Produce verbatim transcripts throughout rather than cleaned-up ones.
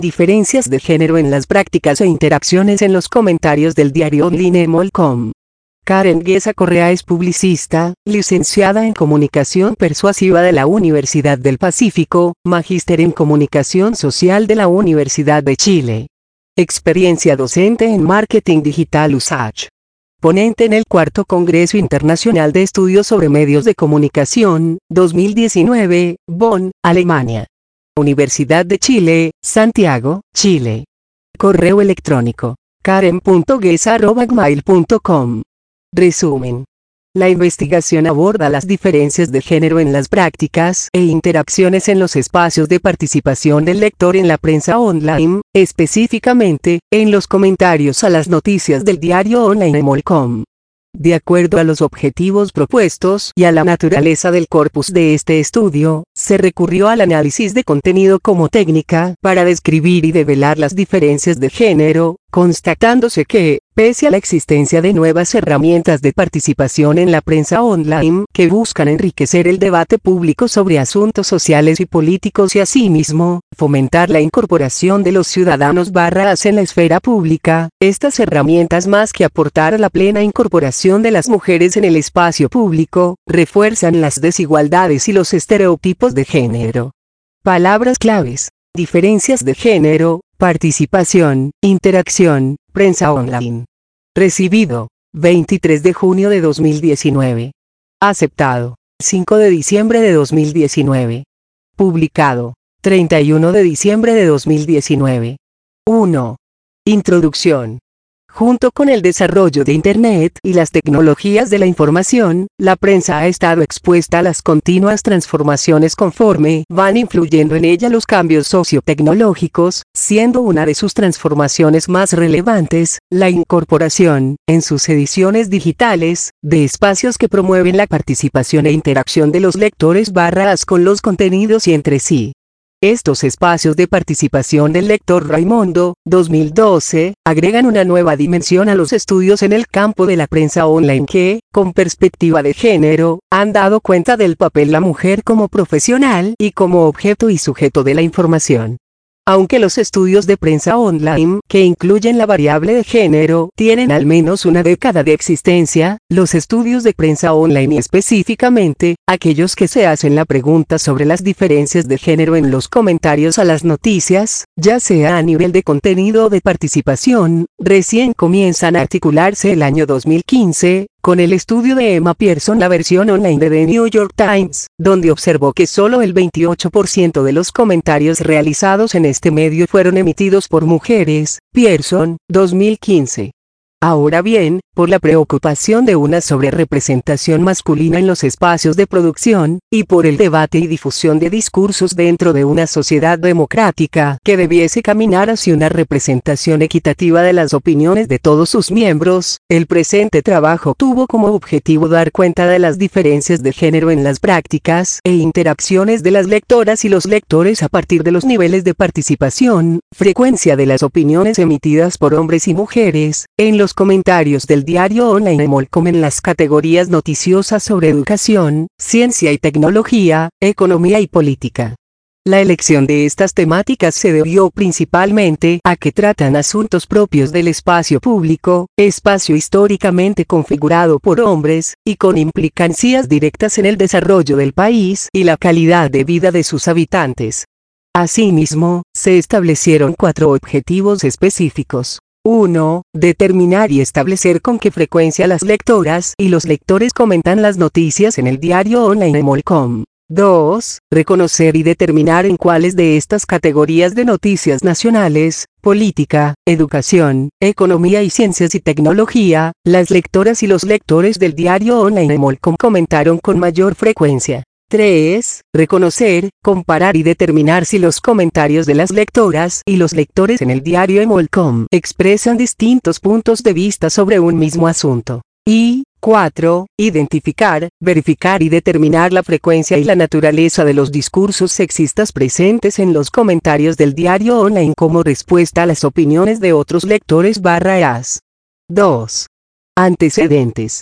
Diferencias de género en las prácticas e interacciones en los comentarios del diario online emol punto com. Karen Guesa Correa es publicista, licenciada en Comunicación Persuasiva de la Universidad del Pacífico, magíster en Comunicación Social de la Universidad de Chile. Experiencia docente en Marketing Digital U S A C H. Ponente en el cuarto Congreso Internacional de Estudios sobre Medios de Comunicación, dos mil diecinueve, Bonn, Alemania. Universidad de Chile, Santiago, Chile. Correo electrónico, karen punto guesa arroba gmail punto com. Resumen. La investigación aborda las diferencias de género en las prácticas e interacciones en los espacios de participación del lector en la prensa online, específicamente, en los comentarios a las noticias del diario online emol punto com. De acuerdo a los objetivos propuestos y a la naturaleza del corpus de este estudio, se recurrió al análisis de contenido como técnica para describir y develar las diferencias de género, constatándose que, pese a la existencia de nuevas herramientas de participación en la prensa online que buscan enriquecer el debate público sobre asuntos sociales y políticos y asimismo, fomentar la incorporación de los ciudadanos barras en la esfera pública, estas herramientas más que aportar a la plena incorporación de las mujeres en el espacio público, refuerzan las desigualdades y los estereotipos de género. Palabras claves: diferencias de género, participación, interacción, prensa online. Recibido, veintitrés de junio de dos mil diecinueve. Aceptado, cinco de diciembre de dos mil diecinueve. Publicado, treinta y uno de diciembre de dos mil diecinueve. uno. Introducción. Junto con el desarrollo de Internet y las tecnologías de la información, la prensa ha estado expuesta a las continuas transformaciones conforme van influyendo en ella los cambios sociotecnológicos, siendo una de sus transformaciones más relevantes, la incorporación, en sus ediciones digitales, de espacios que promueven la participación e interacción de los lectores barras con los contenidos y entre sí. Estos espacios de participación del lector Raimundo, dos mil doce, agregan una nueva dimensión a los estudios en el campo de la prensa online que, con perspectiva de género, han dado cuenta del papel de la mujer como profesional y como objeto y sujeto de la información. Aunque los estudios de prensa online, que incluyen la variable de género, tienen al menos una década de existencia, los estudios de prensa online y específicamente, aquellos que se hacen la pregunta sobre las diferencias de género en los comentarios a las noticias, ya sea a nivel de contenido o de participación, recién comienzan a articularse el año dos mil quince, con el estudio de Emma Pearson, la versión online de The New York Times, donde observó que solo el veintiocho por ciento de los comentarios realizados en este medio fueron emitidos por mujeres. Pearson, dos mil quince. Ahora bien, por la preocupación de una sobrerepresentación masculina en los espacios de producción, y por el debate y difusión de discursos dentro de una sociedad democrática que debiese caminar hacia una representación equitativa de las opiniones de todos sus miembros, el presente trabajo tuvo como objetivo dar cuenta de las diferencias de género en las prácticas e interacciones de las lectoras y los lectores a partir de los niveles de participación, frecuencia de las opiniones emitidas por hombres y mujeres, en los comentarios del diario online emol punto com en las categorías noticiosas sobre educación, ciencia y tecnología, economía y política. La elección de estas temáticas se debió principalmente a que tratan asuntos propios del espacio público, espacio históricamente configurado por hombres, y con implicancias directas en el desarrollo del país y la calidad de vida de sus habitantes. Asimismo, se establecieron cuatro objetivos específicos. uno. Determinar y establecer con qué frecuencia las lectoras y los lectores comentan las noticias en el diario online emol punto com. dos. Reconocer y determinar en cuáles de estas categorías de noticias nacionales, política, educación, economía y ciencias y tecnología, las lectoras y los lectores del diario online emol punto com comentaron con mayor frecuencia. tres. Reconocer, comparar y determinar si los comentarios de las lectoras y los lectores en el diario emol punto com expresan distintos puntos de vista sobre un mismo asunto. Y, cuatro. Identificar, verificar y determinar la frecuencia y la naturaleza de los discursos sexistas presentes en los comentarios del diario online como respuesta a las opiniones de otros lectores barra as. dos. Antecedentes.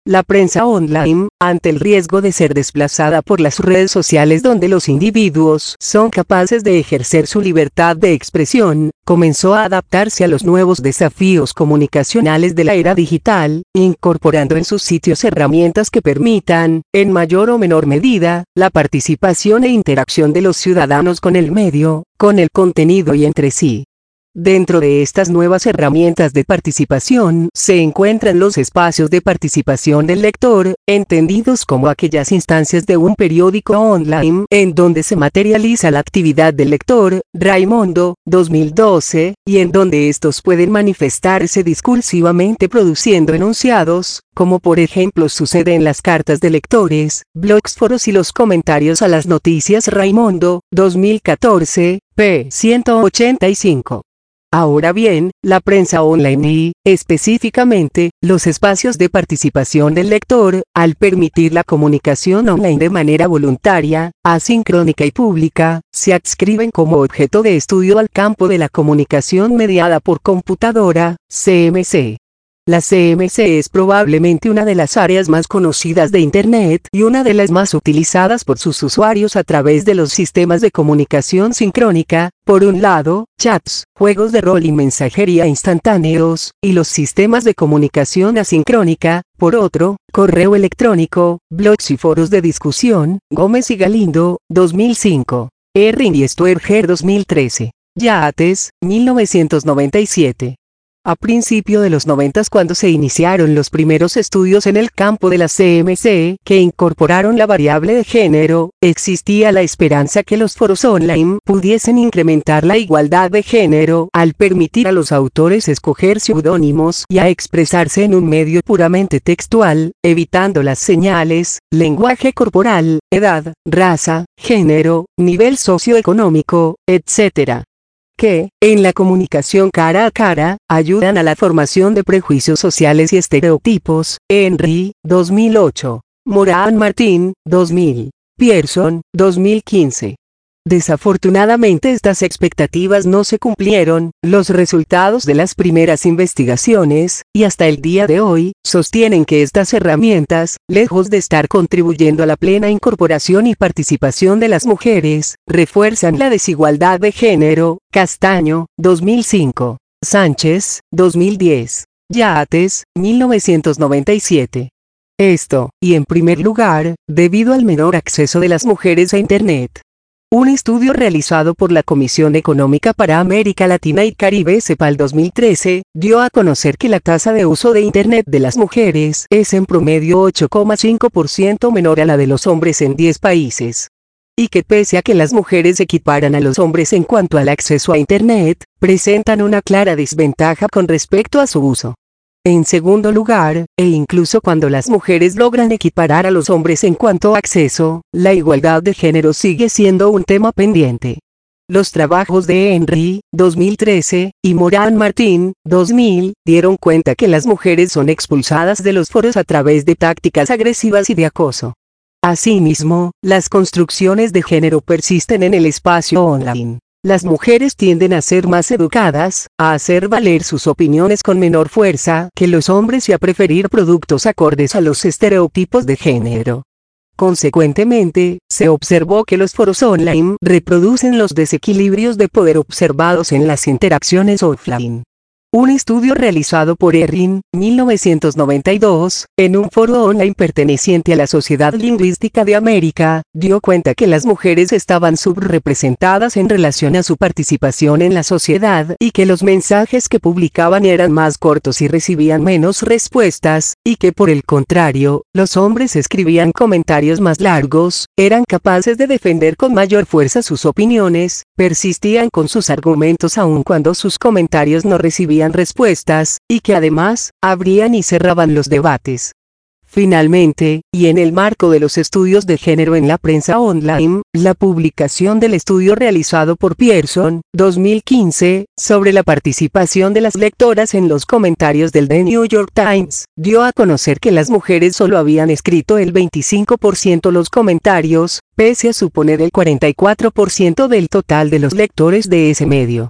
La prensa online, ante el riesgo de ser desplazada por las redes sociales donde los individuos son capaces de ejercer su libertad de expresión, comenzó a adaptarse a los nuevos desafíos comunicacionales de la era digital, incorporando en sus sitios herramientas que permitan, en mayor o menor medida, la participación e interacción de los ciudadanos con el medio, con el contenido y entre sí. Dentro de estas nuevas herramientas de participación se encuentran los espacios de participación del lector, entendidos como aquellas instancias de un periódico online en donde se materializa la actividad del lector, Raimondo, dos mil doce, y en donde estos pueden manifestarse discursivamente produciendo enunciados, como por ejemplo sucede en las cartas de lectores, blogs, foros y los comentarios a las noticias. Raimondo, dos mil catorce, p. ciento ochenta y cinco. Ahora bien, la prensa online y, específicamente, los espacios de participación del lector, al permitir la comunicación online de manera voluntaria, asincrónica y pública, se adscriben como objeto de estudio al campo de la comunicación mediada por computadora, C M C. La C M C es probablemente una de las áreas más conocidas de Internet y una de las más utilizadas por sus usuarios a través de los sistemas de comunicación sincrónica, por un lado, chats, juegos de rol y mensajería instantáneos, y los sistemas de comunicación asincrónica, por otro, correo electrónico, blogs y foros de discusión. Gómez y Galindo, dos mil cinco. Erring y Stuerger, dos mil trece. Yates, mil novecientos noventa y siete. A principio de los noventas, cuando se iniciaron los primeros estudios en el campo de la C M C, que incorporaron la variable de género, existía la esperanza que los foros online pudiesen incrementar la igualdad de género al permitir a los autores escoger seudónimos y a expresarse en un medio puramente textual, evitando las señales, lenguaje corporal, edad, raza, género, nivel socioeconómico, etcétera, que, en la comunicación cara a cara, ayudan a la formación de prejuicios sociales y estereotipos. Henry, dos mil ocho. Moran Martín, dos mil. Pearson, dos mil quince. Desafortunadamente estas expectativas no se cumplieron, los resultados de las primeras investigaciones, y hasta el día de hoy, sostienen que estas herramientas, lejos de estar contribuyendo a la plena incorporación y participación de las mujeres, refuerzan la desigualdad de género. Castaño, dos mil cinco. Sánchez, dos mil diez. Yates, mil novecientos noventa y siete. Esto, y en primer lugar, debido al menor acceso de las mujeres a Internet. Un estudio realizado por la Comisión Económica para América Latina y Caribe CEPAL dos mil trece, dio a conocer que la tasa de uso de Internet de las mujeres es en promedio ocho coma cinco por ciento menor a la de los hombres en diez países. Y que pese a que las mujeres equiparan a los hombres en cuanto al acceso a Internet, presentan una clara desventaja con respecto a su uso. En segundo lugar, e incluso cuando las mujeres logran equiparar a los hombres en cuanto a acceso, la igualdad de género sigue siendo un tema pendiente. Los trabajos de Henry, dos mil trece, y Moran Martín, dos mil, dieron cuenta que las mujeres son expulsadas de los foros a través de tácticas agresivas y de acoso. Asimismo, las construcciones de género persisten en el espacio online. Las mujeres tienden a ser más educadas, a hacer valer sus opiniones con menor fuerza que los hombres y a preferir productos acordes a los estereotipos de género. Consecuentemente, se observó que los foros online reproducen los desequilibrios de poder observados en las interacciones offline. Un estudio realizado por Erring, mil novecientos noventa y dos, en un foro online perteneciente a la Sociedad Lingüística de América, dio cuenta que las mujeres estaban subrepresentadas en relación a su participación en la sociedad y que los mensajes que publicaban eran más cortos y recibían menos respuestas, y que por el contrario, los hombres escribían comentarios más largos, eran capaces de defender con mayor fuerza sus opiniones, persistían con sus argumentos aun cuando sus comentarios no recibían respuestas, y que además, abrían y cerraban los debates. Finalmente, y en el marco de los estudios de género en la prensa online, la publicación del estudio realizado por Pearson, dos mil quince, sobre la participación de las lectoras en los comentarios del The New York Times, dio a conocer que las mujeres solo habían escrito el veinticinco por ciento los comentarios, pese a suponer el cuarenta y cuatro por ciento del total de los lectores de ese medio.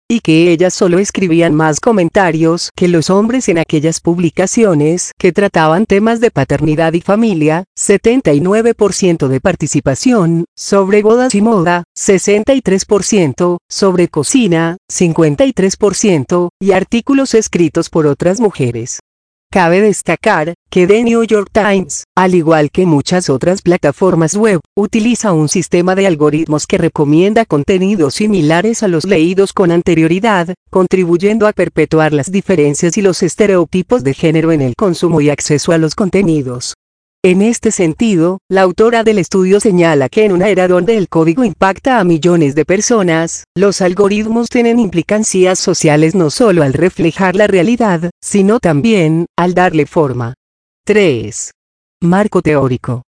y que ellas solo escribían más comentarios que los hombres en aquellas publicaciones que trataban temas de paternidad y familia, setenta y nueve por ciento de participación, sobre bodas y moda, sesenta y tres por ciento, sobre cocina, cincuenta y tres por ciento, y artículos escritos por otras mujeres. Cabe destacar que The New York Times, al igual que muchas otras plataformas web, utiliza un sistema de algoritmos que recomienda contenidos similares a los leídos con anterioridad, contribuyendo a perpetuar las diferencias y los estereotipos de género en el consumo y acceso a los contenidos. En este sentido, la autora del estudio señala que en una era donde el código impacta a millones de personas, los algoritmos tienen implicancias sociales no solo al reflejar la realidad, sino también al darle forma. tres. Marco teórico.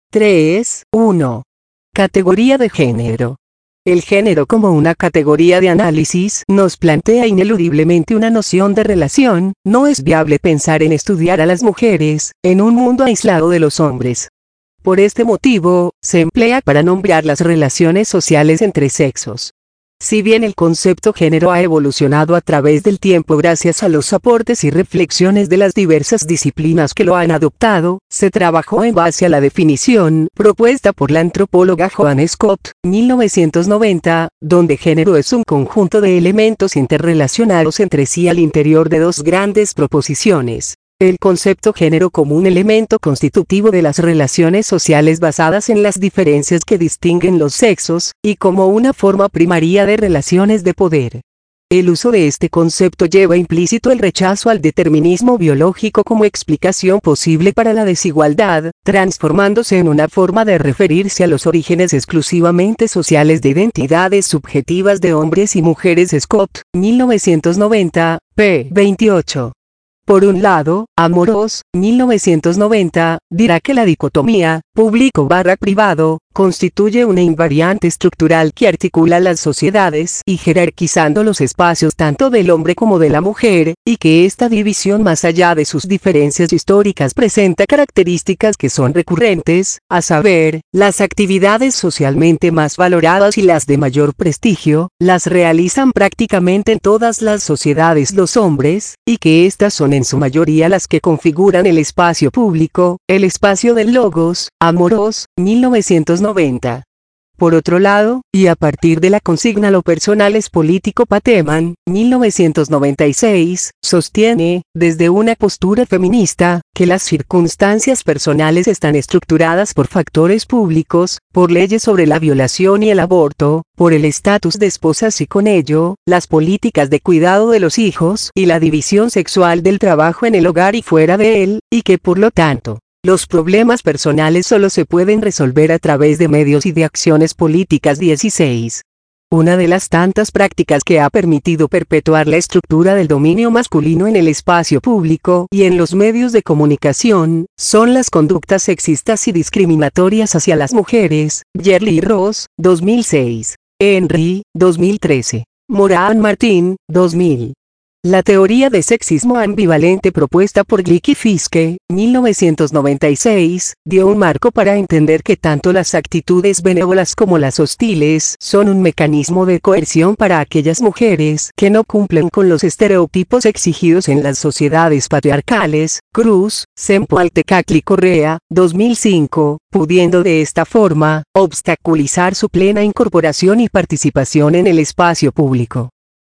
tres punto uno. Categoría de género. El género como una categoría de análisis nos plantea ineludiblemente una noción de relación. No es viable pensar en estudiar a las mujeres, en un mundo aislado de los hombres. Por este motivo, se emplea para nombrar las relaciones sociales entre sexos. Si bien el concepto género ha evolucionado a través del tiempo gracias a los aportes y reflexiones de las diversas disciplinas que lo han adoptado, se trabajó en base a la definición propuesta por la antropóloga Joan Scott, mil novecientos noventa, donde género es un conjunto de elementos interrelacionados entre sí al interior de dos grandes proposiciones. El concepto género como un elemento constitutivo de las relaciones sociales basadas en las diferencias que distinguen los sexos, y como una forma primaria de relaciones de poder. El uso de este concepto lleva implícito el rechazo al determinismo biológico como explicación posible para la desigualdad, transformándose en una forma de referirse a los orígenes exclusivamente sociales de identidades subjetivas de hombres y mujeres. Scott, mil novecientos noventa, p. veintiocho. Por un lado, Amorós, mil novecientos noventa, dirá que la dicotomía, público barra privado, constituye una invariante estructural que articula las sociedades y jerarquizando los espacios tanto del hombre como de la mujer, y que esta división más allá de sus diferencias históricas presenta características que son recurrentes, a saber, las actividades socialmente más valoradas y las de mayor prestigio, las realizan prácticamente en todas las sociedades los hombres, y que estas son en su mayoría las que configuran el espacio público, el espacio del logos. Amorós, mil novecientos noventa. Por otro lado, y a partir de la consigna lo personal es político, Pateman, mil novecientos noventa y seis, sostiene, desde una postura feminista, que las circunstancias personales están estructuradas por factores públicos, por leyes sobre la violación y el aborto, por el estatus de esposas y con ello, las políticas de cuidado de los hijos y la división sexual del trabajo en el hogar y fuera de él, y que por lo tanto, los problemas personales solo se pueden resolver a través de medios y de acciones políticas. dieciséis. Una de las tantas prácticas que ha permitido perpetuar la estructura del dominio masculino en el espacio público y en los medios de comunicación, son las conductas sexistas y discriminatorias hacia las mujeres. Yerli Ross, dos mil seis. Henry, dos mil trece. Moran Martín, dos mil. La teoría de sexismo ambivalente propuesta por Glick y Fiske, mil novecientos noventa y seis, dio un marco para entender que tanto las actitudes benévolas como las hostiles son un mecanismo de coerción para aquellas mujeres que no cumplen con los estereotipos exigidos en las sociedades patriarcales. Cruz, Sempoaltecatli Correa, dos mil cinco, pudiendo de esta forma, obstaculizar su plena incorporación y participación en el espacio público.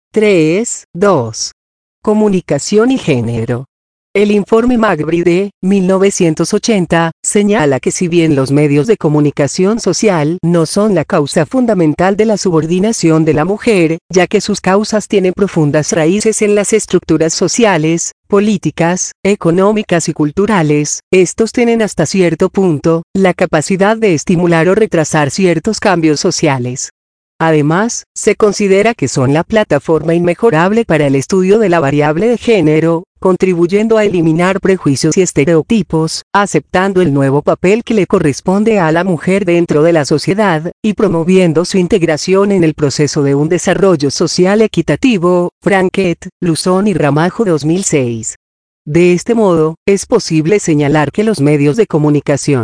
tres punto dos. Comunicación y género. El informe McBride, mil novecientos ochenta, señala que si bien los medios de comunicación social no son la causa fundamental de la subordinación de la mujer, ya que sus causas tienen profundas raíces en las estructuras sociales, políticas, económicas y culturales, estos tienen hasta cierto punto, la capacidad de estimular o retrasar ciertos cambios sociales. Además, se considera que son la plataforma inmejorable para el estudio de la variable de género, contribuyendo a eliminar prejuicios y estereotipos, aceptando el nuevo papel que le corresponde a la mujer dentro de la sociedad, y promoviendo su integración en el proceso de un desarrollo social equitativo. Franquet, Luzón y Ramajo, dos mil seis. De este modo, es posible señalar que los medios de comunicación,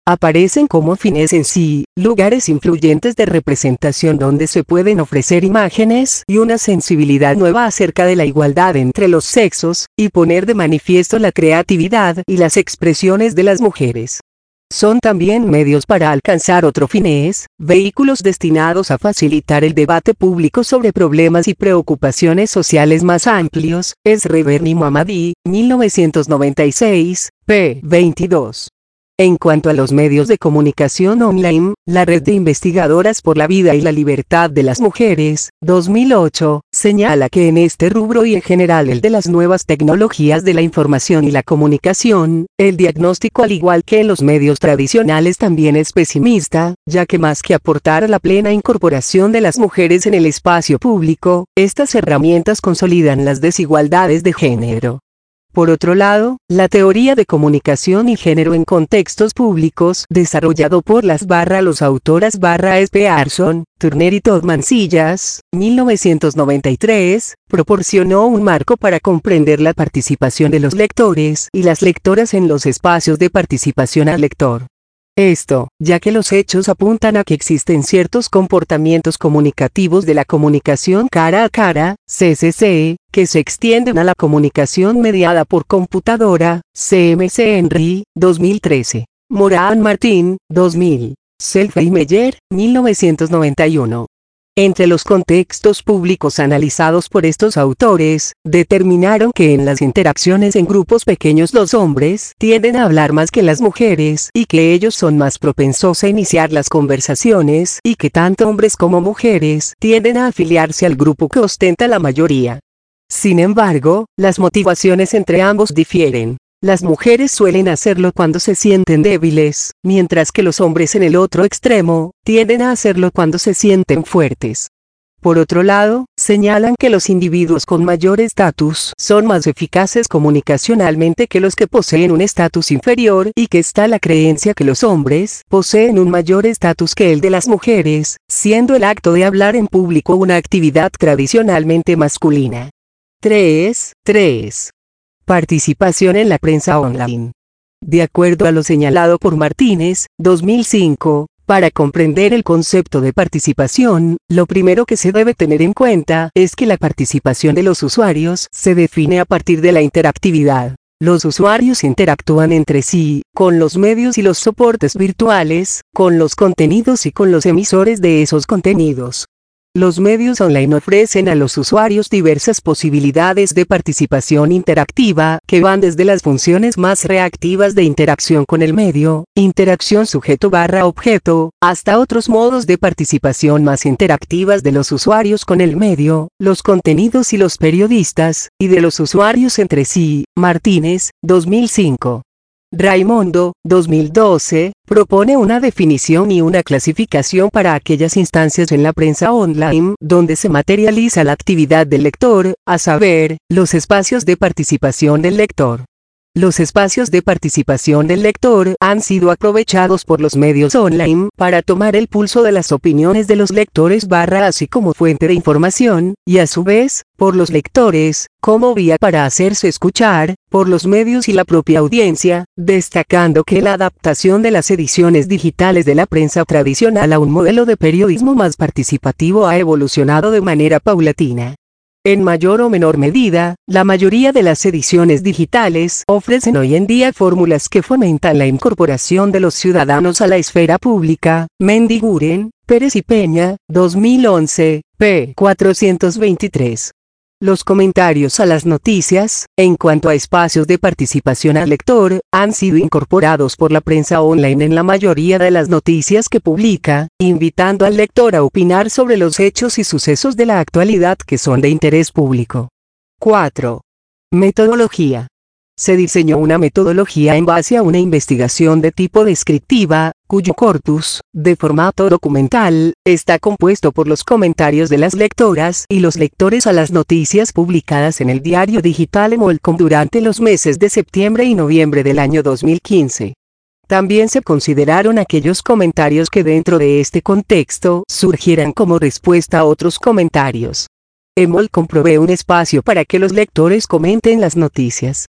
Aparecen como fines en sí, lugares influyentes de representación donde se pueden ofrecer imágenes y una sensibilidad nueva acerca de la igualdad entre los sexos, y poner de manifiesto la creatividad y las expresiones de las mujeres. Son también medios para alcanzar otros fines, vehículos destinados a facilitar el debate público sobre problemas y preocupaciones sociales más amplios. Es Reverny Mohammadi, mil novecientos noventa y seis, p. veintidós. En cuanto a los medios de comunicación online, la Red de Investigadoras por la Vida y la Libertad de las Mujeres, dos mil ocho, señala que en este rubro y en general el de las nuevas tecnologías de la información y la comunicación, el diagnóstico al igual que en los medios tradicionales también es pesimista, ya que más que aportar a la plena incorporación de las mujeres en el espacio público, estas herramientas consolidan las desigualdades de género. Por otro lado, la teoría de comunicación y género en contextos públicos, desarrollado por las barra los autoras barra S. Pearson, Turner y Todd Mancillas, mil novecientos noventa y tres, proporcionó un marco para comprender la participación de los lectores y las lectoras en los espacios de participación al lector. Esto, ya que los hechos apuntan a que existen ciertos comportamientos comunicativos de la comunicación cara a cara, C C C, que se extienden a la comunicación mediada por computadora, C M C Henry, dos mil trece. Moran Martín, dos mil. Selfe y Meyer, mil novecientos noventa y uno. Entre los contextos públicos analizados por estos autores, determinaron que en las interacciones en grupos pequeños los hombres tienden a hablar más que las mujeres y que ellos son más propensos a iniciar las conversaciones y que tanto hombres como mujeres tienden a afiliarse al grupo que ostenta la mayoría. Sin embargo, las motivaciones entre ambos difieren. Las mujeres suelen hacerlo cuando se sienten débiles, mientras que los hombres en el otro extremo, tienden a hacerlo cuando se sienten fuertes. Por otro lado, señalan que los individuos con mayor estatus son más eficaces comunicacionalmente que los que poseen un estatus inferior y que está la creencia que los hombres poseen un mayor estatus que el de las mujeres, siendo el acto de hablar en público una actividad tradicionalmente masculina. tres. tres. Participación en la prensa online. De acuerdo a lo señalado por Martínez, dos mil cinco, para comprender el concepto de participación, lo primero que se debe tener en cuenta es que la participación de los usuarios se define a partir de la interactividad. Los usuarios interactúan entre sí, con los medios y los soportes virtuales, con los contenidos y con los emisores de esos contenidos. Los medios online ofrecen a los usuarios diversas posibilidades de participación interactiva, que van desde las funciones más reactivas de interacción con el medio, interacción sujeto barra objeto, hasta otros modos de participación más interactivas de los usuarios con el medio, los contenidos y los periodistas, y de los usuarios entre sí. Martínez, dos mil cinco. Raimondo, dos mil doce, propone una definición y una clasificación para aquellas instancias en la prensa online donde se materializa la actividad del lector, a saber, los espacios de participación del lector. Los espacios de participación del lector han sido aprovechados por los medios online para tomar el pulso de las opiniones de los lectores barra así como fuente de información, y a su vez, por los lectores, como vía para hacerse escuchar, por los medios y la propia audiencia, destacando que la adaptación de las ediciones digitales de la prensa tradicional a un modelo de periodismo más participativo ha evolucionado de manera paulatina. En mayor o menor medida, la mayoría de las ediciones digitales ofrecen hoy en día fórmulas que fomentan la incorporación de los ciudadanos a la esfera pública. Mendiguren, Pérez y Peña, dos mil once, p. cuatrocientos veintitrés. Los comentarios a las noticias, en cuanto a espacios de participación al lector, han sido incorporados por la prensa online en la mayoría de las noticias que publica, invitando al lector a opinar sobre los hechos y sucesos de la actualidad que son de interés público. cuatro. Metodología. Se diseñó una metodología en base a una investigación de tipo descriptiva, cuyo corpus, de formato documental, está compuesto por los comentarios de las lectoras y los lectores a las noticias publicadas en el diario digital Emolcom durante los meses de septiembre y noviembre del año dos mil quince. También se consideraron aquellos comentarios que dentro de este contexto surgieran como respuesta a otros comentarios. Emolcom provee un espacio para que los lectores comenten las noticias.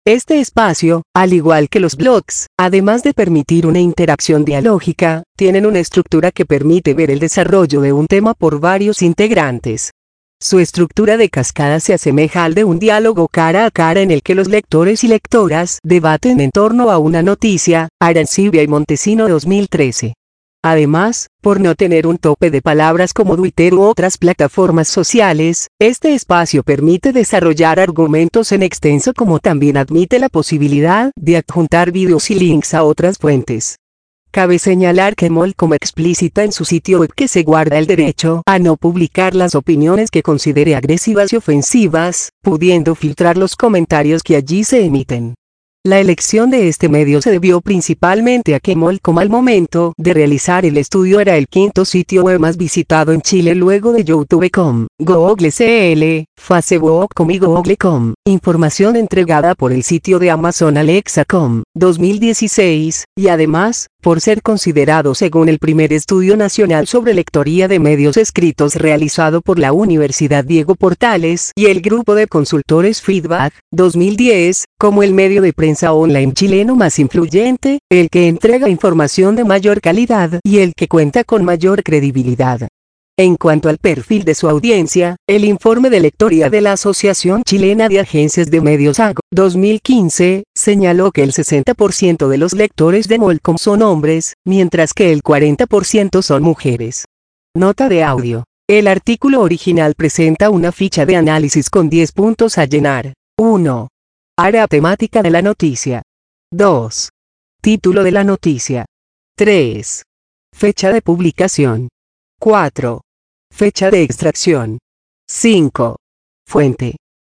Este espacio, al igual que los blogs, además de permitir una interacción dialógica, tienen una estructura que permite ver el desarrollo de un tema por varios integrantes. Su estructura de cascada se asemeja al de un diálogo cara a cara en el que los lectores y lectoras debaten en torno a una noticia. Arancibia y Montesino dos mil trece. Además, por no tener un tope de palabras como Twitter u otras plataformas sociales, este espacio permite desarrollar argumentos en extenso como también admite la posibilidad de adjuntar vídeos y links a otras fuentes. Cabe señalar que Molcom explícita en su sitio web que se guarda el derecho a no publicar las opiniones que considere agresivas y ofensivas, pudiendo filtrar los comentarios que allí se emiten. La elección de este medio se debió principalmente a que Molcom al momento de realizar el estudio era el quinto sitio web más visitado en Chile luego de YouTube punto com, Google C L, Facebook punto com y Google punto com. Información entregada por el sitio de Amazon Alexa punto com, dos mil dieciséis, y además, por ser considerado según el primer estudio nacional sobre lectoría de medios escritos realizado por la Universidad Diego Portales y el grupo de consultores Feedback, dos mil diez, como el medio de prensa online chileno más influyente, el que entrega información de mayor calidad y el que cuenta con mayor credibilidad. En cuanto al perfil de su audiencia, el informe de lectoría de la Asociación Chilena de Agencias de Medios A G O, dos mil quince, señaló que el sesenta por ciento de los lectores de Molcom son hombres, mientras que el cuarenta por ciento son mujeres. Nota de audio. El artículo original presenta una ficha de análisis con diez puntos a llenar. uno. Área temática de la noticia. dos. Título de la noticia. tres. Fecha de publicación. cuatro. Fecha de extracción. cinco. Fuente.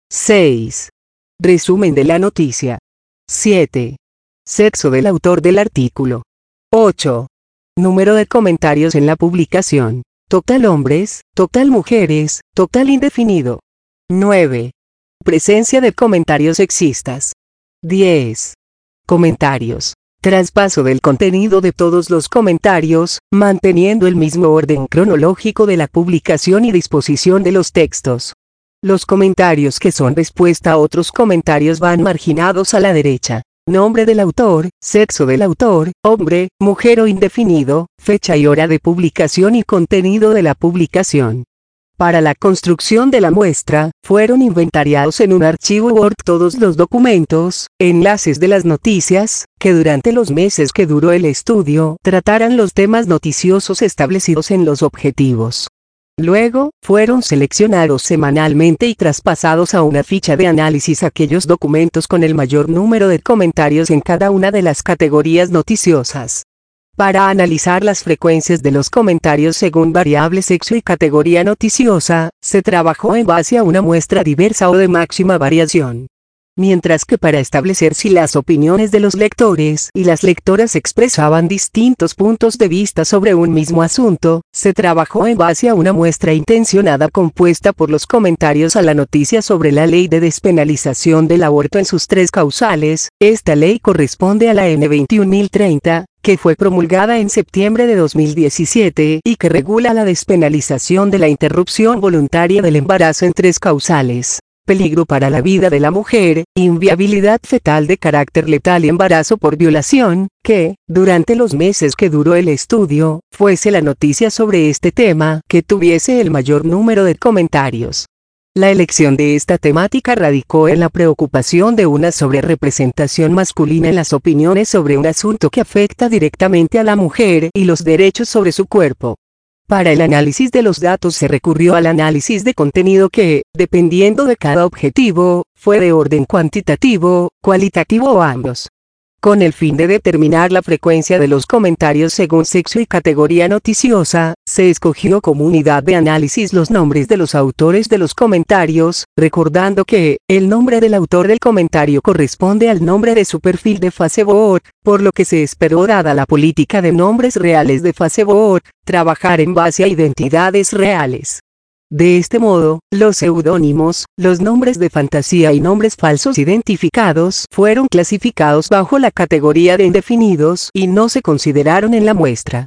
seis. Resumen de la noticia. siete. Sexo del autor del artículo. ocho. Número de comentarios en la publicación. Total hombres, total mujeres, total indefinido. nueve. Presencia de comentarios sexistas. diez. Comentarios. Traspaso del contenido de todos los comentarios, manteniendo el mismo orden cronológico de la publicación y disposición de los textos. Los comentarios que son respuesta a otros comentarios van marginados a la derecha. Nombre del autor, sexo del autor, hombre, mujer o indefinido, fecha y hora de publicación y contenido de la publicación. Para la construcción de la muestra, fueron inventariados en un archivo Word todos los documentos, enlaces de las noticias, que durante los meses que duró el estudio, trataran los temas noticiosos establecidos en los objetivos. Luego, fueron seleccionados semanalmente y traspasados a una ficha de análisis aquellos documentos con el mayor número de comentarios en cada una de las categorías noticiosas. Para analizar las frecuencias de los comentarios según variable sexo y categoría noticiosa, se trabajó en base a una muestra diversa o de máxima variación. Mientras que para establecer si las opiniones de los lectores y las lectoras expresaban distintos puntos de vista sobre un mismo asunto, se trabajó en base a una muestra intencionada compuesta por los comentarios a la noticia sobre la ley de despenalización del aborto en sus tres causales. Esta ley corresponde a la N veintiún mil treinta, que fue promulgada en septiembre de dos mil diecisiete y que regula la despenalización de la interrupción voluntaria del embarazo en tres causales: peligro para la vida de la mujer, inviabilidad fetal de carácter letal y embarazo por violación, que, durante los meses que duró el estudio, fuese la noticia sobre este tema que tuviese el mayor número de comentarios. La elección de esta temática radicó en la preocupación de una sobrerepresentación masculina en las opiniones sobre un asunto que afecta directamente a la mujer y los derechos sobre su cuerpo. Para el análisis de los datos se recurrió al análisis de contenido que, dependiendo de cada objetivo, fue de orden cuantitativo, cualitativo o ambos. Con el fin de determinar la frecuencia de los comentarios según sexo y categoría noticiosa, se escogió como unidad de análisis los nombres de los autores de los comentarios, recordando que, el nombre del autor del comentario corresponde al nombre de su perfil de Facebook, por lo que se esperó, dada la política de nombres reales de Facebook, trabajar en base a identidades reales. De este modo, los seudónimos, los nombres de fantasía y nombres falsos identificados fueron clasificados bajo la categoría de indefinidos y no se consideraron en la muestra.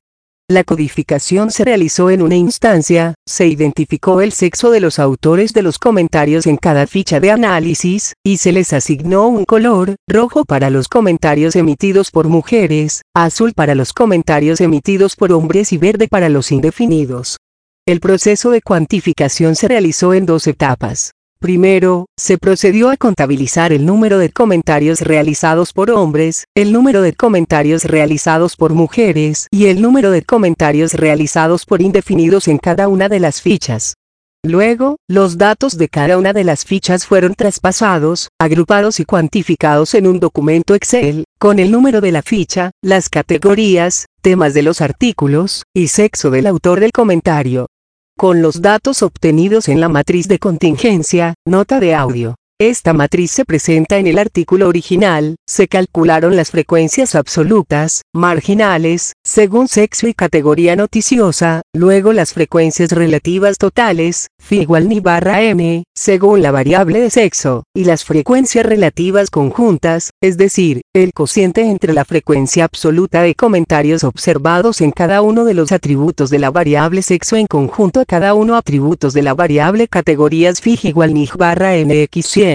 La codificación se realizó en una instancia, se identificó el sexo de los autores de los comentarios en cada ficha de análisis, y se les asignó un color, rojo para los comentarios emitidos por mujeres, azul para los comentarios emitidos por hombres y verde para los indefinidos. El proceso de cuantificación se realizó en dos etapas. Primero, se procedió a contabilizar el número de comentarios realizados por hombres, el número de comentarios realizados por mujeres y el número de comentarios realizados por indefinidos en cada una de las fichas. Luego, los datos de cada una de las fichas fueron traspasados, agrupados y cuantificados en un documento Excel, con el número de la ficha, las categorías, temas de los artículos, y sexo del autor del comentario. Con los datos obtenidos en la matriz de contingencia, nota de audio. Esta matriz se presenta en el artículo original, se calcularon las frecuencias absolutas, marginales, según sexo y categoría noticiosa, luego las frecuencias relativas totales, phi igual ni barra n, según la variable de sexo, y las frecuencias relativas conjuntas, es decir, el cociente entre la frecuencia absoluta de comentarios observados en cada uno de los atributos de la variable sexo en conjunto a cada uno atributos de la variable categorías phi igual ni barra nx.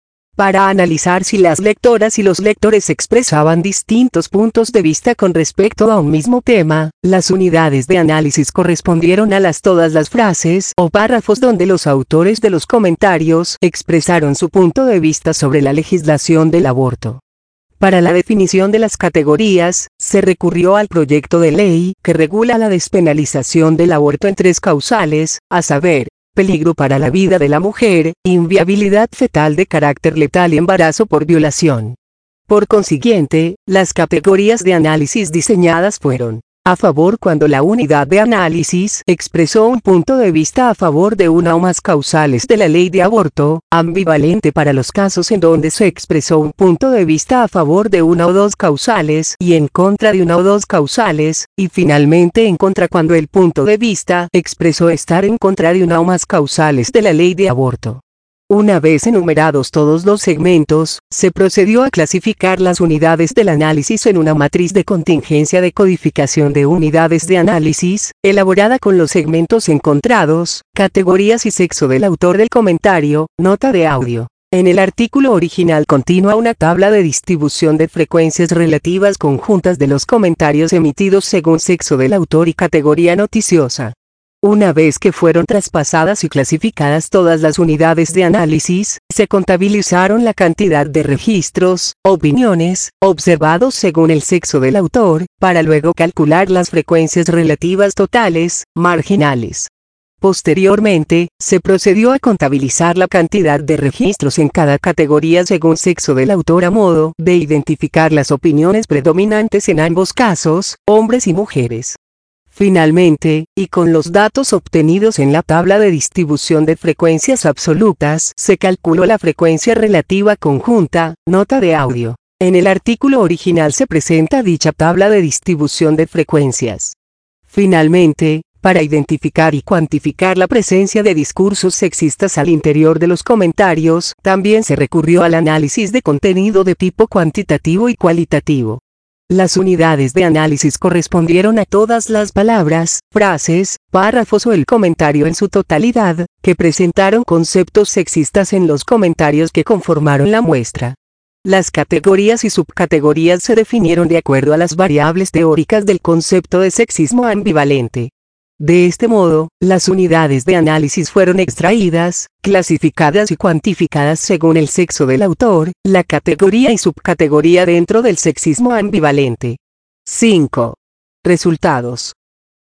Para analizar si las lectoras y los lectores expresaban distintos puntos de vista con respecto a un mismo tema, las unidades de análisis correspondieron a las todas las frases o párrafos donde los autores de los comentarios expresaron su punto de vista sobre la legislación del aborto. Para la definición de las categorías, se recurrió al proyecto de ley que regula la despenalización del aborto en tres causales, a saber, peligro para la vida de la mujer, inviabilidad fetal de carácter letal y embarazo por violación. Por consiguiente, las categorías de análisis diseñadas fueron: a favor cuando la unidad de análisis expresó un punto de vista a favor de una o más causales de la ley de aborto, ambivalente para los casos en donde se expresó un punto de vista a favor de una o dos causales y en contra de una o dos causales, y finalmente en contra cuando el punto de vista expresó estar en contra de una o más causales de la ley de aborto. Una vez enumerados todos los segmentos, se procedió a clasificar las unidades del análisis en una matriz de contingencia de codificación de unidades de análisis, elaborada con los segmentos encontrados, categorías y sexo del autor del comentario, nota de audio. En el artículo original continúa una tabla de distribución de frecuencias relativas conjuntas de los comentarios emitidos según sexo del autor y categoría noticiosa. Una vez que fueron traspasadas y clasificadas todas las unidades de análisis, se contabilizaron la cantidad de registros, opiniones, observados según el sexo del autor, para luego calcular las frecuencias relativas totales, marginales. Posteriormente, se procedió a contabilizar la cantidad de registros en cada categoría según sexo del autor a modo de identificar las opiniones predominantes en ambos casos, hombres y mujeres. Finalmente, y con los datos obtenidos en la tabla de distribución de frecuencias absolutas, se calculó la frecuencia relativa conjunta, nota de audio. En el artículo original se presenta dicha tabla de distribución de frecuencias. Finalmente, para identificar y cuantificar la presencia de discursos sexistas al interior de los comentarios, también se recurrió al análisis de contenido de tipo cuantitativo y cualitativo. Las unidades de análisis correspondieron a todas las palabras, frases, párrafos o el comentario en su totalidad, que presentaron conceptos sexistas en los comentarios que conformaron la muestra. Las categorías y subcategorías se definieron de acuerdo a las variables teóricas del concepto de sexismo ambivalente. De este modo, las unidades de análisis fueron extraídas, clasificadas y cuantificadas según el sexo del autor, la categoría y subcategoría dentro del sexismo ambivalente. cinco. Resultados.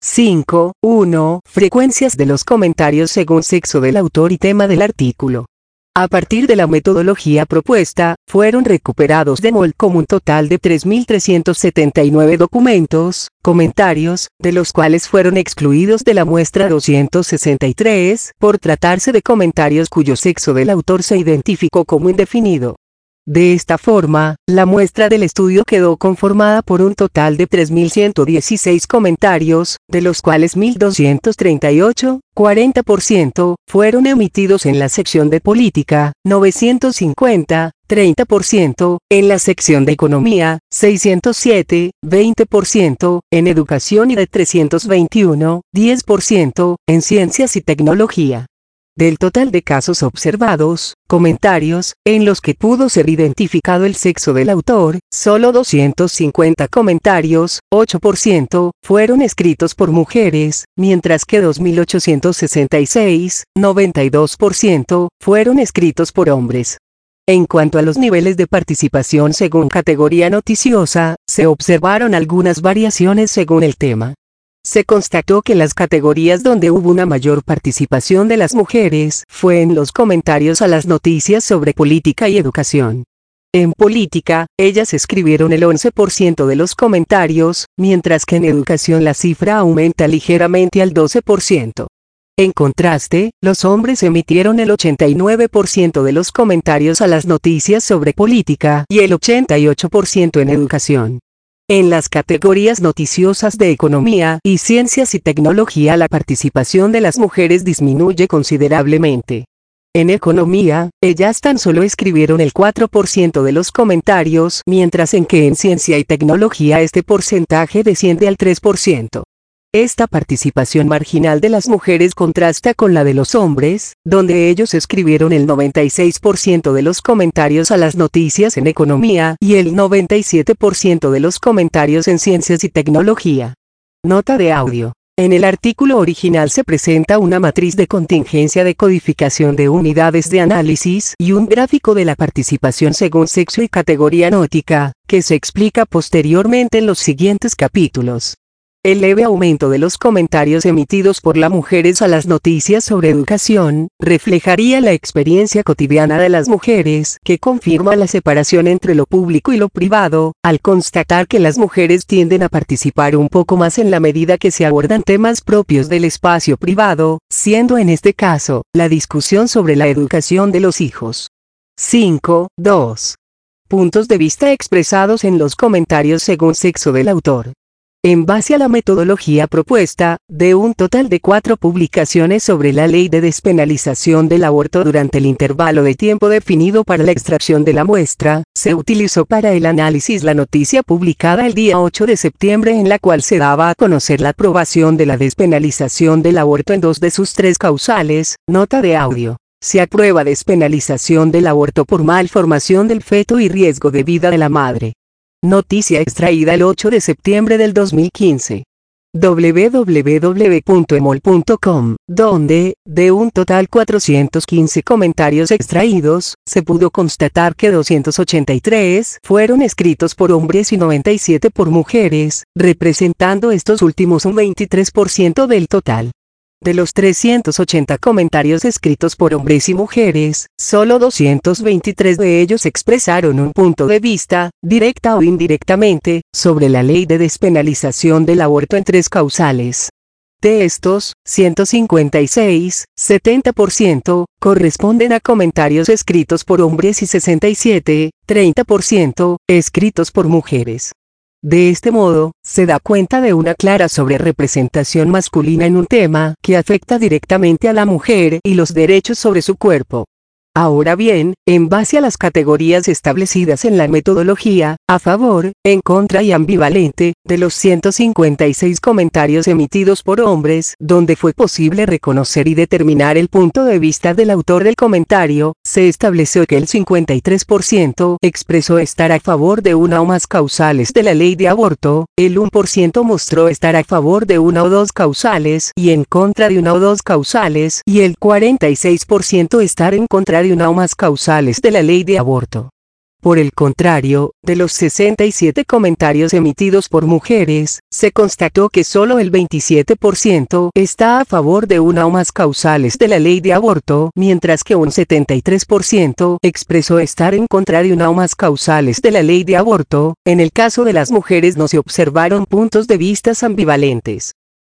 cinco punto uno. Frecuencias de los comentarios según sexo del autor y tema del artículo. A partir de la metodología propuesta, fueron recuperados de Molcom un total de tres mil trescientos setenta y nueve documentos, comentarios, de los cuales fueron excluidos de la muestra doscientos sesenta y tres, por tratarse de comentarios cuyo sexo del autor se identificó como indefinido. De esta forma, la muestra del estudio quedó conformada por un total de tres mil ciento dieciséis comentarios, de los cuales mil doscientos treinta y ocho, cuarenta por ciento, fueron emitidos en la sección de política, novecientos cincuenta, treinta por ciento, en la sección de economía, seiscientos siete, veinte por ciento, en educación y de trescientos veintiuno, diez por ciento, en ciencias y tecnología. Del total de casos observados, comentarios, en los que pudo ser identificado el sexo del autor, solo doscientos cincuenta comentarios, ocho por ciento, fueron escritos por mujeres, mientras que dos mil ochocientos sesenta y seis, noventa y dos por ciento, fueron escritos por hombres. En cuanto a los niveles de participación según categoría noticiosa, se observaron algunas variaciones según el tema. Se constató que las categorías donde hubo una mayor participación de las mujeres fue en los comentarios a las noticias sobre política y educación. En política, ellas escribieron el once por ciento de los comentarios, mientras que en educación la cifra aumenta ligeramente al doce por ciento. En contraste, los hombres emitieron el ochenta y nueve por ciento de los comentarios a las noticias sobre política y el ochenta y ocho por ciento en educación. En las categorías noticiosas de economía y ciencias y tecnología la participación de las mujeres disminuye considerablemente. En economía, ellas tan solo escribieron el cuatro por ciento de los comentarios, mientras en que en ciencia y tecnología este porcentaje desciende al tres por ciento. Esta participación marginal de las mujeres contrasta con la de los hombres, donde ellos escribieron el noventa y seis por ciento de los comentarios a las noticias en economía y el noventa y siete por ciento de los comentarios en ciencias y tecnología. Nota de audio. En el artículo original se presenta una matriz de contingencia de codificación de unidades de análisis y un gráfico de la participación según sexo y categoría nótica, que se explica posteriormente en los siguientes capítulos. El leve aumento de los comentarios emitidos por las mujeres a las noticias sobre educación, reflejaría la experiencia cotidiana de las mujeres, que confirma la separación entre lo público y lo privado, al constatar que las mujeres tienden a participar un poco más en la medida que se abordan temas propios del espacio privado, siendo en este caso, la discusión sobre la educación de los hijos. cinco. dos. Puntos de vista expresados en los comentarios según sexo del autor. En base a la metodología propuesta, de un total de cuatro publicaciones sobre la ley de despenalización del aborto durante el intervalo de tiempo definido para la extracción de la muestra, se utilizó para el análisis la noticia publicada el día ocho de septiembre en la cual se daba a conocer la aprobación de la despenalización del aborto en dos de sus tres causales. Nota de audio. Se aprueba despenalización del aborto por malformación del feto y riesgo de vida de la madre. Noticia extraída el ocho de septiembre del dos mil quince. w w w punto emol punto com, donde, de un total cuatrocientos quince comentarios extraídos, se pudo constatar que doscientos ochenta y tres fueron escritos por hombres y noventa y siete por mujeres, representando estos últimos un veintitrés por ciento del total. De los trescientos ochenta comentarios escritos por hombres y mujeres, solo doscientos veintitrés de ellos expresaron un punto de vista, directa o indirectamente, sobre la ley de despenalización del aborto en tres causales. De estos, ciento cincuenta y seis, setenta por ciento, corresponden a comentarios escritos por hombres y sesenta y siete, treinta por ciento, escritos por mujeres. De este modo, se da cuenta de una clara sobrerepresentación masculina en un tema que afecta directamente a la mujer y los derechos sobre su cuerpo. Ahora bien, en base a las categorías establecidas en la metodología, a favor, en contra y ambivalente, de los ciento cincuenta y seis comentarios emitidos por hombres, donde fue posible reconocer y determinar el punto de vista del autor del comentario, se estableció que el cincuenta y tres por ciento expresó estar a favor de una o más causales de la ley de aborto, el uno por ciento mostró estar a favor de una o dos causales y en contra de una o dos causales, y el cuarenta y seis por ciento estar en contra de una o más causales de la ley de aborto. Por el contrario, de los sesenta y siete comentarios emitidos por mujeres, se constató que solo el veintisiete por ciento está a favor de una o más causales de la ley de aborto, mientras que un setenta y tres por ciento expresó estar en contra de una o más causales de la ley de aborto. En el caso de las mujeres no se observaron puntos de vista ambivalentes.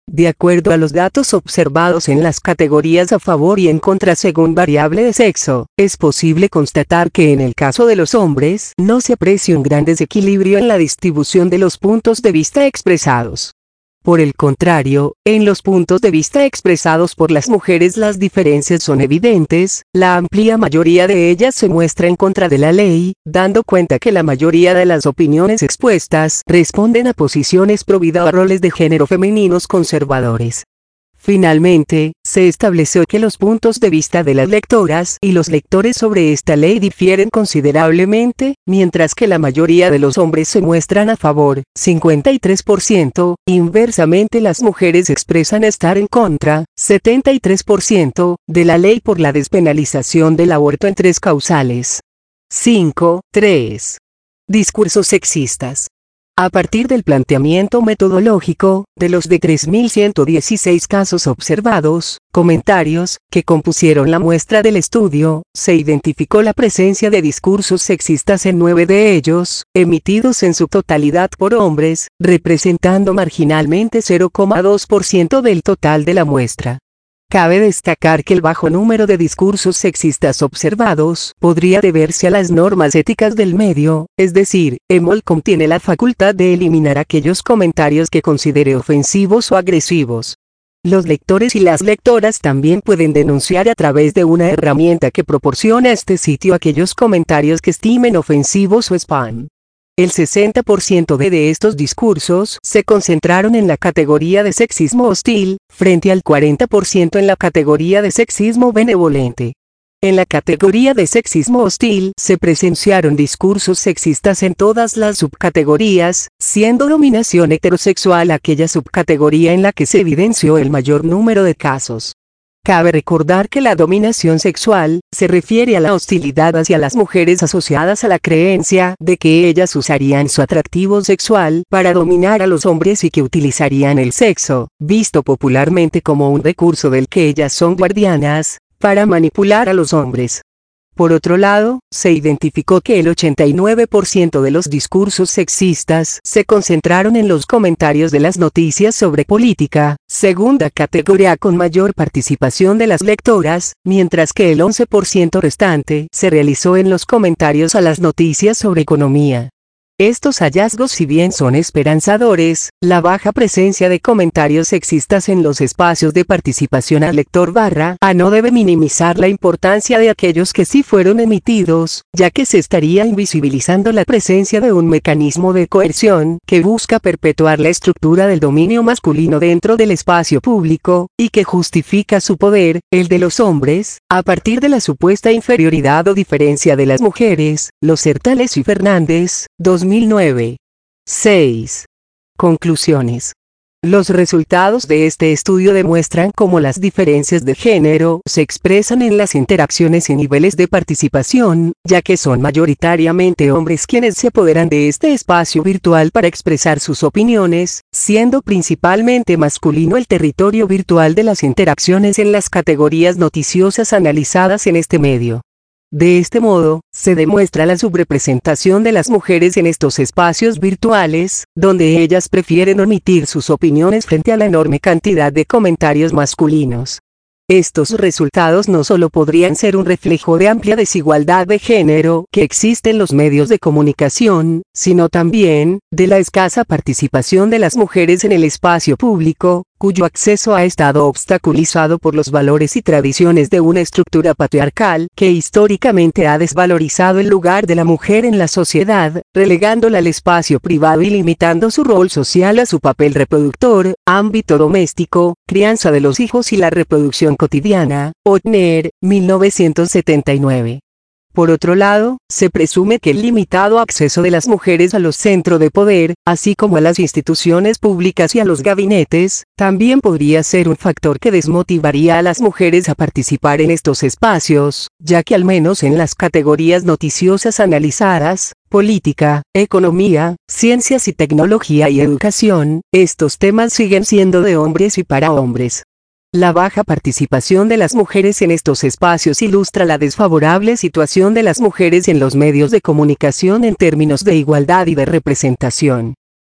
De acuerdo a los datos observados en las categorías a favor y en contra según variable de sexo, es posible constatar que en el caso de los hombres no se aprecia un gran desequilibrio en la distribución de los puntos de vista expresados. Por el contrario, en los puntos de vista expresados por las mujeres las diferencias son evidentes, la amplia mayoría de ellas se muestra en contra de la ley, dando cuenta que la mayoría de las opiniones expuestas responden a posiciones pro vida o a roles de género femeninos conservadores. Finalmente, se estableció que los puntos de vista de las lectoras y los lectores sobre esta ley difieren considerablemente, mientras que la mayoría de los hombres se muestran a favor, cincuenta y tres por ciento, inversamente las mujeres expresan estar en contra, setenta y tres por ciento, de la ley por la despenalización del aborto en tres causales. cinco. tres. Discursos sexistas. A partir del planteamiento metodológico, de los de tres mil ciento dieciséis casos observados, comentarios, que compusieron la muestra del estudio, se identificó la presencia de discursos sexistas en nueve de ellos, emitidos en su totalidad por hombres, representando marginalmente cero coma dos por ciento del total de la muestra. Cabe destacar que el bajo número de discursos sexistas observados podría deberse a las normas éticas del medio, es decir, Emolcom tiene la facultad de eliminar aquellos comentarios que considere ofensivos o agresivos. Los lectores y las lectoras también pueden denunciar a través de una herramienta que proporciona este sitio aquellos comentarios que estimen ofensivos o spam. El sesenta por ciento de, de estos discursos se concentraron en la categoría de sexismo hostil, frente al cuarenta por ciento en la categoría de sexismo benevolente. En la categoría de sexismo hostil se presenciaron discursos sexistas en todas las subcategorías, siendo dominación heterosexual aquella subcategoría en la que se evidenció el mayor número de casos. Cabe recordar que la dominación sexual se refiere a la hostilidad hacia las mujeres asociadas a la creencia de que ellas usarían su atractivo sexual para dominar a los hombres y que utilizarían el sexo, visto popularmente como un recurso del que ellas son guardianas, para manipular a los hombres. Por otro lado, se identificó que el ochenta y nueve por ciento de los discursos sexistas se concentraron en los comentarios de las noticias sobre política, segunda categoría con mayor participación de las lectoras, mientras que el once por ciento restante se realizó en los comentarios a las noticias sobre economía. Estos hallazgos, si bien son esperanzadores, la baja presencia de comentarios sexistas en los espacios de participación al lector barra A no debe minimizar la importancia de aquellos que sí fueron emitidos, ya que se estaría invisibilizando la presencia de un mecanismo de coerción que busca perpetuar la estructura del dominio masculino dentro del espacio público, y que justifica su poder, el de los hombres, a partir de la supuesta inferioridad o diferencia de las mujeres. Lozertales y Fernández, dos mil nueve. seis. Conclusiones. Los resultados de este estudio demuestran cómo las diferencias de género se expresan en las interacciones y niveles de participación, ya que son mayoritariamente hombres quienes se apoderan de este espacio virtual para expresar sus opiniones, siendo principalmente masculino el territorio virtual de las interacciones en las categorías noticiosas analizadas en este medio. De este modo, se demuestra la subrepresentación de las mujeres en estos espacios virtuales, donde ellas prefieren omitir sus opiniones frente a la enorme cantidad de comentarios masculinos. Estos resultados no solo podrían ser un reflejo de amplia desigualdad de género que existe en los medios de comunicación, sino también, de la escasa participación de las mujeres en el espacio público, cuyo acceso ha estado obstaculizado por los valores y tradiciones de una estructura patriarcal que históricamente ha desvalorizado el lugar de la mujer en la sociedad, relegándola al espacio privado y limitando su rol social a su papel reproductor, ámbito doméstico, crianza de los hijos y la reproducción cotidiana. Otner, mil novecientos setenta y nueve. Por otro lado, se presume que el limitado acceso de las mujeres a los centros de poder, así como a las instituciones públicas y a los gabinetes, también podría ser un factor que desmotivaría a las mujeres a participar en estos espacios, ya que al menos en las categorías noticiosas analizadas, política, economía, ciencias y tecnología y educación, estos temas siguen siendo de hombres y para hombres. La baja participación de las mujeres en estos espacios ilustra la desfavorable situación de las mujeres en los medios de comunicación en términos de igualdad y de representación.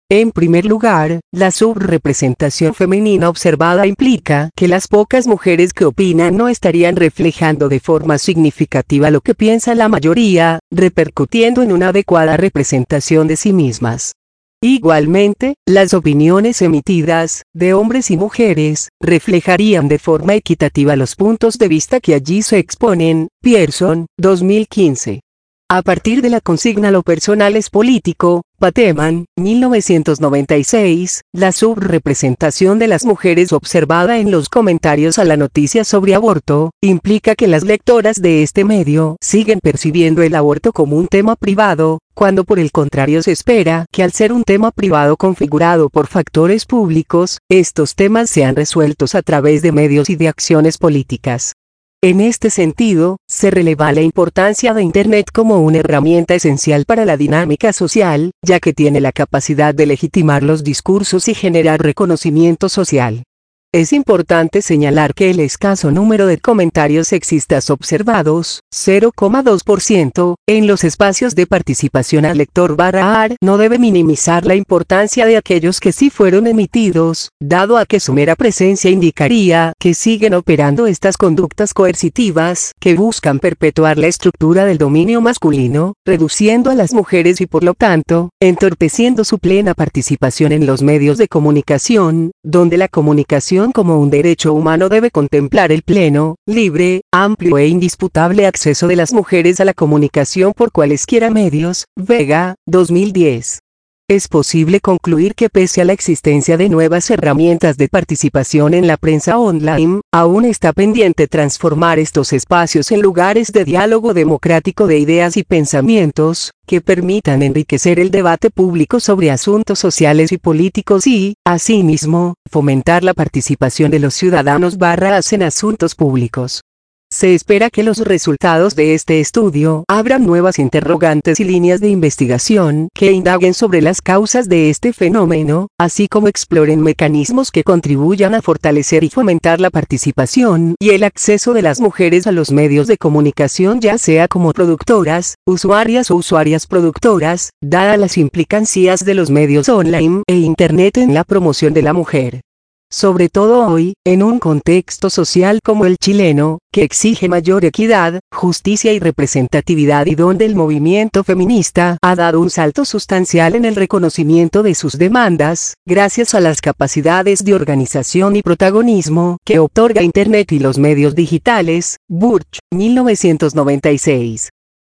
En primer lugar, la subrepresentación femenina observada implica que las pocas mujeres que opinan no estarían reflejando de forma significativa lo que piensa la mayoría, repercutiendo en una adecuada representación de sí mismas. Igualmente, las opiniones emitidas, de hombres y mujeres, reflejarían de forma equitativa los puntos de vista que allí se exponen. Pearson, dos mil quince. A partir de la consigna "lo personal es político", Pateman, mil novecientos noventa y seis, la subrepresentación de las mujeres observada en los comentarios a la noticia sobre aborto, implica que las lectoras de este medio siguen percibiendo el aborto como un tema privado, cuando por el contrario se espera que al ser un tema privado configurado por factores públicos, estos temas sean resueltos a través de medios y de acciones políticas. En este sentido, se releva la importancia de Internet como una herramienta esencial para la dinámica social, ya que tiene la capacidad de legitimar los discursos y generar reconocimiento social. Es importante señalar que el escaso número de comentarios sexistas observados, cero coma dos por ciento, en los espacios de participación al lector barra ar, no debe minimizar la importancia de aquellos que sí fueron emitidos, dado a que su mera presencia indicaría que siguen operando estas conductas coercitivas que buscan perpetuar la estructura del dominio masculino, reduciendo a las mujeres y por lo tanto, entorpeciendo su plena participación en los medios de comunicación, donde la comunicación como un derecho humano debe contemplar el pleno, libre, amplio e indisputable acceso de las mujeres a la comunicación por cualesquiera medios. Vega, dos mil diez. Es posible concluir que pese a la existencia de nuevas herramientas de participación en la prensa online, aún está pendiente transformar estos espacios en lugares de diálogo democrático de ideas y pensamientos, que permitan enriquecer el debate público sobre asuntos sociales y políticos y, asimismo, fomentar la participación de los ciudadanos barras en asuntos públicos. Se espera que los resultados de este estudio abran nuevas interrogantes y líneas de investigación que indaguen sobre las causas de este fenómeno, así como exploren mecanismos que contribuyan a fortalecer y fomentar la participación y el acceso de las mujeres a los medios de comunicación, ya sea como productoras, usuarias o usuarias productoras, dadas las implicancias de los medios online e Internet en la promoción de la mujer. Sobre todo hoy, en un contexto social como el chileno, que exige mayor equidad, justicia y representatividad y donde el movimiento feminista ha dado un salto sustancial en el reconocimiento de sus demandas, gracias a las capacidades de organización y protagonismo que otorga Internet y los medios digitales. Burch, mil novecientos noventa y seis.